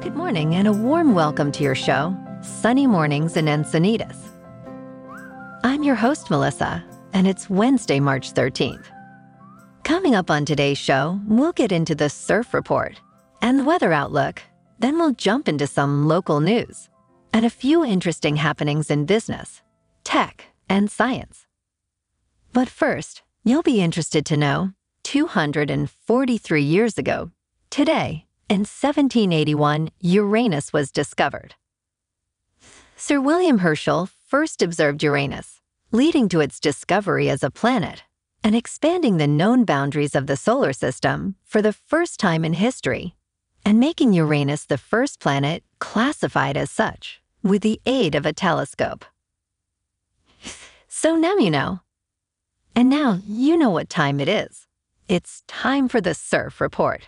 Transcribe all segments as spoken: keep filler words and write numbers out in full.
Good morning and a warm welcome to your show, Sunny Mornings in Encinitas. I'm your host, Melissa, and it's Wednesday, March thirteenth. Coming up on today's show, we'll get into the surf report and the weather outlook. Then we'll jump into some local news and a few interesting happenings in business, tech, and science. But first, you'll be interested to know two hundred forty-three years ago, today, in seventeen eighty-one, Uranus was discovered. Sir William Herschel first observed Uranus, leading to its discovery as a planet and expanding the known boundaries of the solar system for the first time in history, and making Uranus the first planet classified as such with the aid of a telescope. So now you know. And now you know what time it is. It's time for the surf report.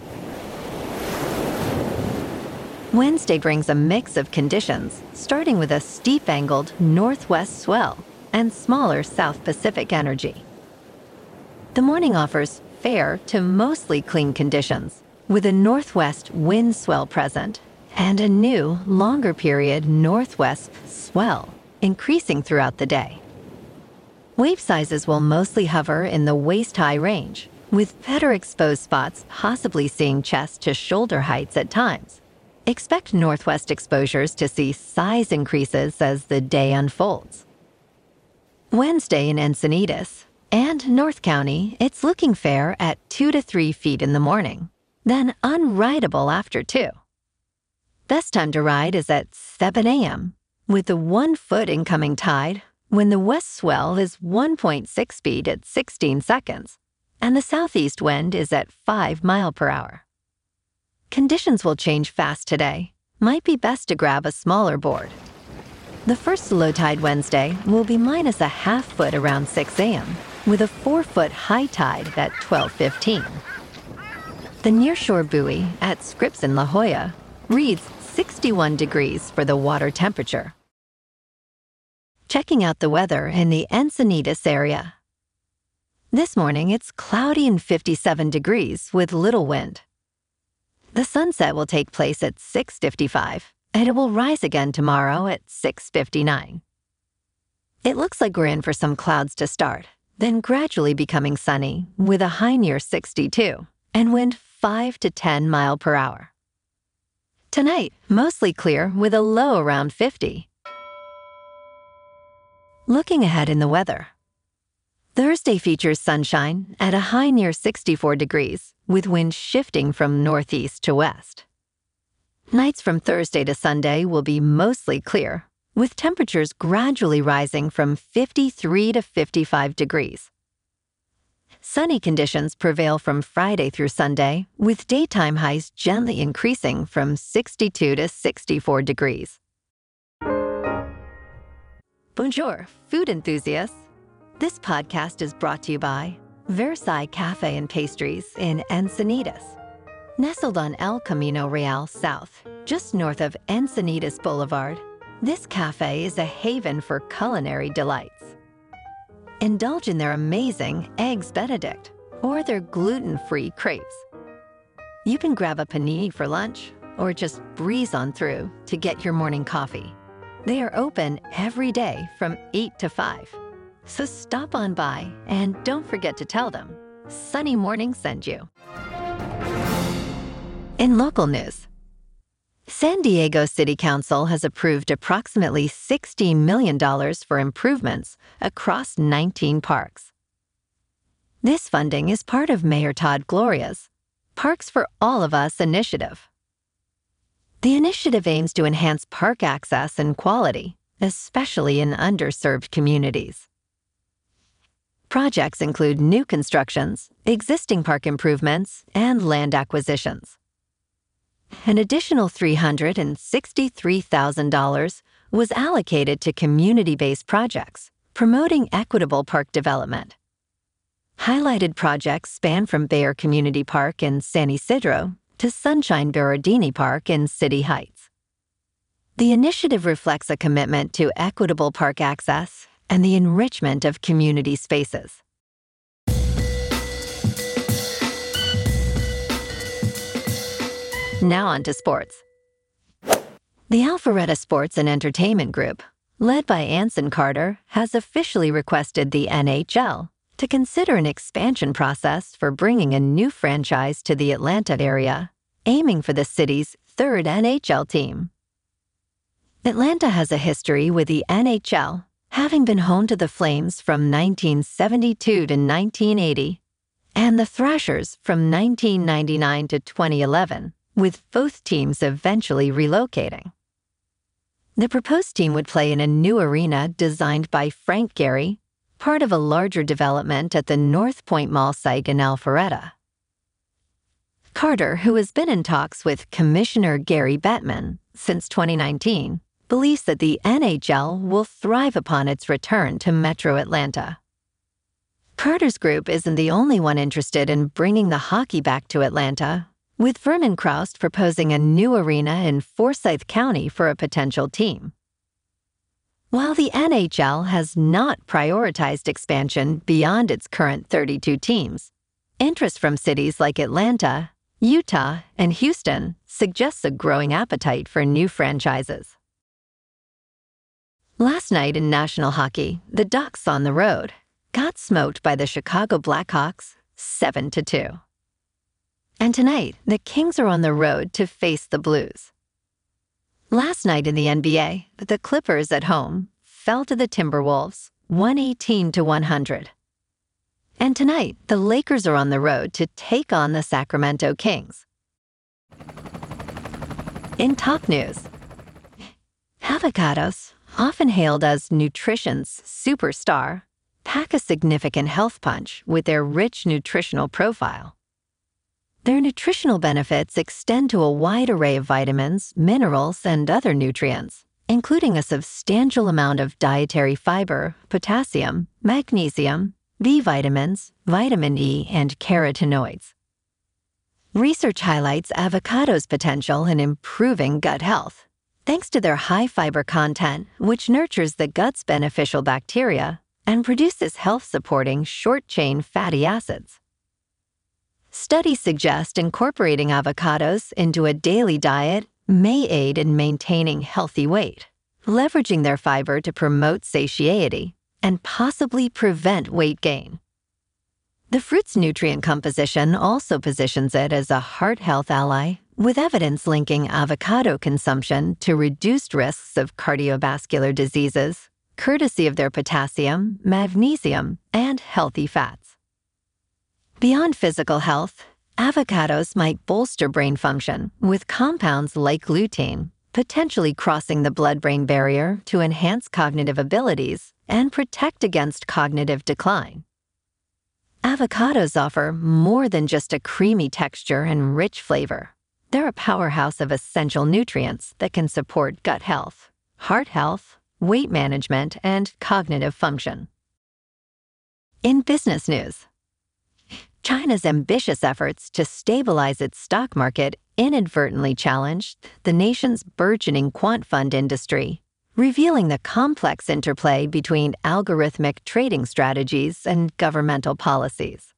Wednesday brings a mix of conditions, starting with a steep-angled northwest swell and smaller South Pacific energy. The morning offers fair to mostly clean conditions, with a northwest wind swell present and a new, longer period northwest swell increasing throughout the day. Wave sizes will mostly hover in the waist-high range, with better exposed spots possibly seeing chest to shoulder heights at times. Expect northwest exposures to see size increases as the day unfolds. Wednesday in Encinitas and North County, it's looking fair at two to three feet in the morning, then unrideable after two. Best time to ride is at seven a.m., with the one-foot incoming tide when the west swell is one point six speed at sixteen seconds, and the southeast wind is at five mile per hour. Conditions will change fast today. Might be best to grab a smaller board. The first low tide Wednesday will be minus a half foot around six a.m., with a four-foot high tide at twelve fifteen. The nearshore buoy at Scripps in La Jolla reads sixty-one degrees for the water temperature. Checking out the weather in the Encinitas area. This morning, it's cloudy and fifty-seven degrees with little wind. The sunset will take place at six fifty-five, and it will rise again tomorrow at six fifty-nine. It looks like we're in for some clouds to start, then gradually becoming sunny with a high near sixty-two and wind five to ten mile per hour. Tonight, mostly clear with a low around fifty. Looking ahead in the weather. Thursday features sunshine at a high near sixty-four degrees, with winds shifting from northeast to west. Nights from Thursday to Sunday will be mostly clear, with temperatures gradually rising from fifty-three to fifty-five degrees. Sunny conditions prevail from Friday through Sunday, with daytime highs gently increasing from sixty-two to sixty-four degrees. Bonjour, food enthusiasts. This podcast is brought to you by Versailles Cafe and Pastries in Encinitas. Nestled on El Camino Real South, just north of Encinitas Boulevard, this cafe is a haven for culinary delights. Indulge in their amazing Eggs Benedict or their gluten-free crepes. You can grab a panini for lunch or just breeze on through to get your morning coffee. They are open every day from eight to five. So stop on by and don't forget to tell them Sunny Morning sent you. In local news, San Diego City Council has approved approximately sixty million dollars for improvements across nineteen parks. This funding is part of Mayor Todd Gloria's Parks for All of Us initiative. The initiative aims to enhance park access and quality, especially in underserved communities. Projects include new constructions, existing park improvements, and land acquisitions. An additional three hundred sixty-three thousand dollars was allocated to community-based projects, promoting equitable park development. Highlighted projects span from Bayer Community Park in San Isidro to Sunshine Berardini Park in City Heights. The initiative reflects a commitment to equitable park access and the enrichment of community spaces. Now on to sports. The Alpharetta Sports and Entertainment Group, led by Anson Carter, has officially requested the N H L to consider an expansion process for bringing a new franchise to the Atlanta area, aiming for the city's third N H L team. Atlanta has a history with the N H L, having been home to the Flames from nineteen seventy-two to nineteen eighty, and the Thrashers from nineteen ninety-nine to twenty eleven, with both teams eventually relocating. The proposed team would play in a new arena designed by Frank Gehry, part of a larger development at the North Point Mall site in Alpharetta. Carter, who has been in talks with Commissioner Gary Bettman since twenty nineteen, believes that the N H L will thrive upon its return to Metro Atlanta. Carter's group isn't the only one interested in bringing the hockey back to Atlanta, with Vernon Kraust proposing a new arena in Forsyth County for a potential team. While the N H L has not prioritized expansion beyond its current thirty-two teams, interest from cities like Atlanta, Utah, and Houston suggests a growing appetite for new franchises. Last night in National Hockey, the Ducks on the road got smoked by the Chicago Blackhawks seven to two. And tonight, the Kings are on the road to face the Blues. Last night in the N B A, the Clippers at home fell to the Timberwolves one eighteen to one hundred. And tonight, the Lakers are on the road to take on the Sacramento Kings. In top news, avocados, often hailed as nutrition's superstar, pack a significant health punch with their rich nutritional profile. Their nutritional benefits extend to a wide array of vitamins, minerals, and other nutrients, including a substantial amount of dietary fiber, potassium, magnesium, B vitamins, vitamin E, and carotenoids. Research highlights avocados' potential in improving gut health, thanks to their high fiber content, which nurtures the gut's beneficial bacteria and produces health-supporting short-chain fatty acids. Studies suggest incorporating avocados into a daily diet may aid in maintaining healthy weight, leveraging their fiber to promote satiety and possibly prevent weight gain. The fruit's nutrient composition also positions it as a heart health ally, with evidence linking avocado consumption to reduced risks of cardiovascular diseases, courtesy of their potassium, magnesium, and healthy fats. Beyond physical health, avocados might bolster brain function with compounds like lutein, potentially crossing the blood-brain barrier to enhance cognitive abilities and protect against cognitive decline. Avocados offer more than just a creamy texture and rich flavor. They're a powerhouse of essential nutrients that can support gut health, heart health, weight management, and cognitive function. In business news, China's ambitious efforts to stabilize its stock market inadvertently challenged the nation's burgeoning quant fund industry, revealing the complex interplay between algorithmic trading strategies and governmental policies.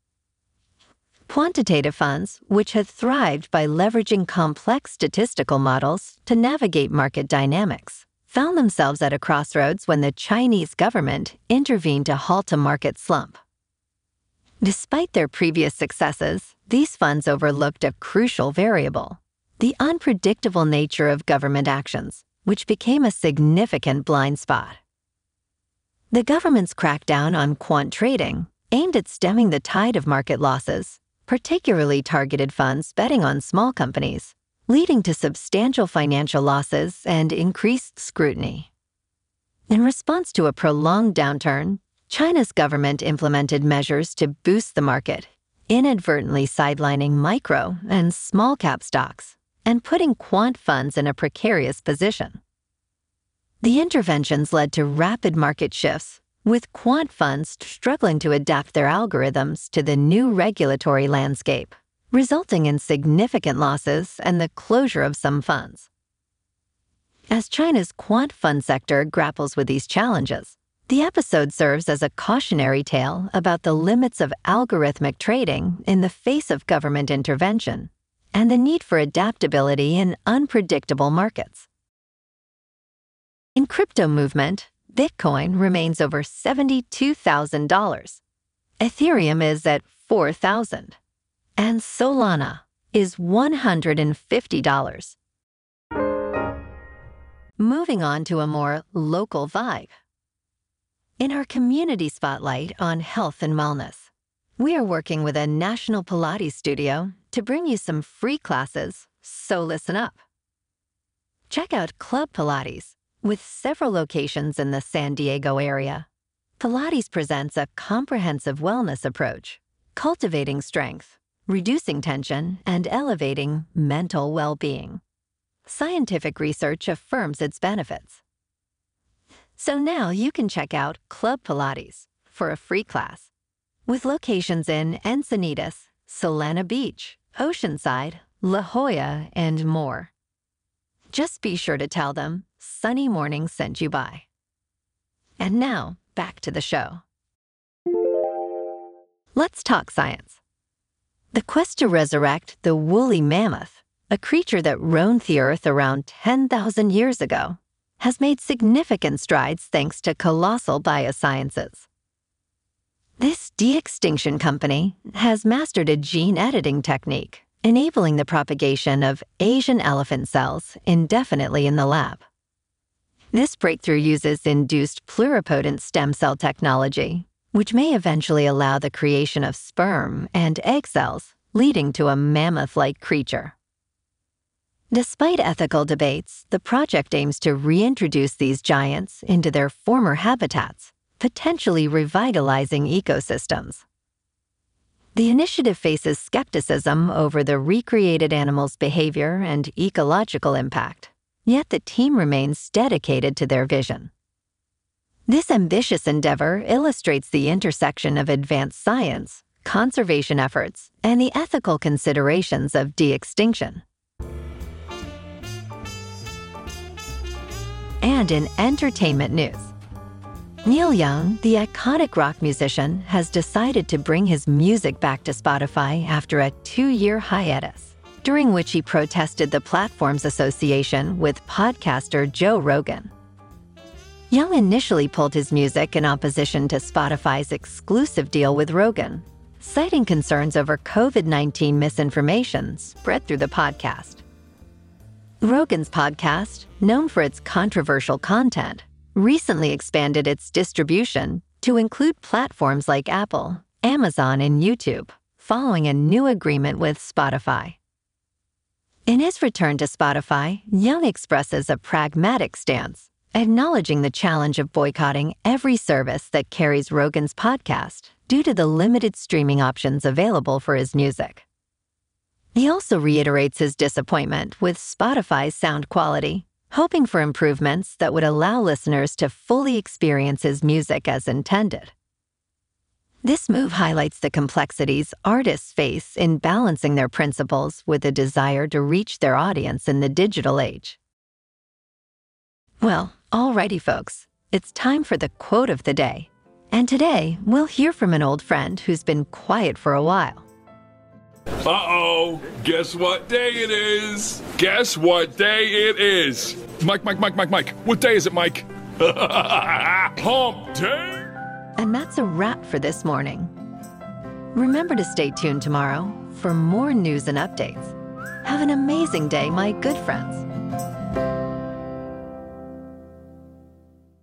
Quantitative funds, which had thrived by leveraging complex statistical models to navigate market dynamics, found themselves at a crossroads when the Chinese government intervened to halt a market slump. Despite their previous successes, these funds overlooked a crucial variable: the unpredictable nature of government actions, which became a significant blind spot. The government's crackdown on quant trading aimed at stemming the tide of market losses, particularly targeted funds betting on small companies, leading to substantial financial losses and increased scrutiny. In response to a prolonged downturn, China's government implemented measures to boost the market, inadvertently sidelining micro and small-cap stocks and putting quant funds in a precarious position. The interventions led to rapid market shifts, with quant funds struggling to adapt their algorithms to the new regulatory landscape, resulting in significant losses and the closure of some funds. As China's quant fund sector grapples with these challenges, the episode serves as a cautionary tale about the limits of algorithmic trading in the face of government intervention and the need for adaptability in unpredictable markets. In crypto movement, Bitcoin remains over seventy-two thousand dollars. Ethereum is at four thousand dollars. And Solana is one hundred fifty dollars. Moving on to a more local vibe. In our community spotlight on health and wellness, we are working with a national Pilates studio to bring you some free classes, so listen up. Check out Club Pilates. With several locations in the San Diego area, Pilates presents a comprehensive wellness approach, cultivating strength, reducing tension, and elevating mental well-being. Scientific research affirms its benefits. So now you can check out Club Pilates for a free class, with locations in Encinitas, Solana Beach, Oceanside, La Jolla, and more. Just be sure to tell them Sunny Morning sent you by. And now, back to the show. Let's talk science. The quest to resurrect the woolly mammoth, a creature that roamed the Earth around ten thousand years ago, has made significant strides thanks to colossal biosciences. This de-extinction company has mastered a gene editing technique, enabling the propagation of Asian elephant cells indefinitely in the lab. This breakthrough uses induced pluripotent stem cell technology, which may eventually allow the creation of sperm and egg cells, leading to a mammoth-like creature. Despite ethical debates, the project aims to reintroduce these giants into their former habitats, potentially revitalizing ecosystems. The initiative faces skepticism over the recreated animal's behavior and ecological impact, yet the team remains dedicated to their vision. This ambitious endeavor illustrates the intersection of advanced science, conservation efforts, and the ethical considerations of de-extinction. And in entertainment news, Neil Young, the iconic rock musician, has decided to bring his music back to Spotify after a two-year hiatus, during which he protested the platform's association with podcaster Joe Rogan. Young initially pulled his music in opposition to Spotify's exclusive deal with Rogan, citing concerns over COVID nineteen misinformation spread through the podcast. Rogan's podcast, known for its controversial content, recently expanded its distribution to include platforms like Apple, Amazon, and YouTube, following a new agreement with Spotify. In his return to Spotify, Young expresses a pragmatic stance, acknowledging the challenge of boycotting every service that carries Rogan's podcast due to the limited streaming options available for his music. He also reiterates his disappointment with Spotify's sound quality, hoping for improvements that would allow listeners to fully experience his music as intended. This move highlights the complexities artists face in balancing their principles with a desire to reach their audience in the digital age. Well, alrighty folks, it's time for the quote of the day. And today, we'll hear from an old friend who's been quiet for a while. Uh-oh, guess what day it is? Guess what day it is? Mike, Mike, Mike, Mike, Mike. What day is it, Mike? Hump day! And that's a wrap for this morning. Remember to stay tuned tomorrow for more news and updates. Have an amazing day, my good friends.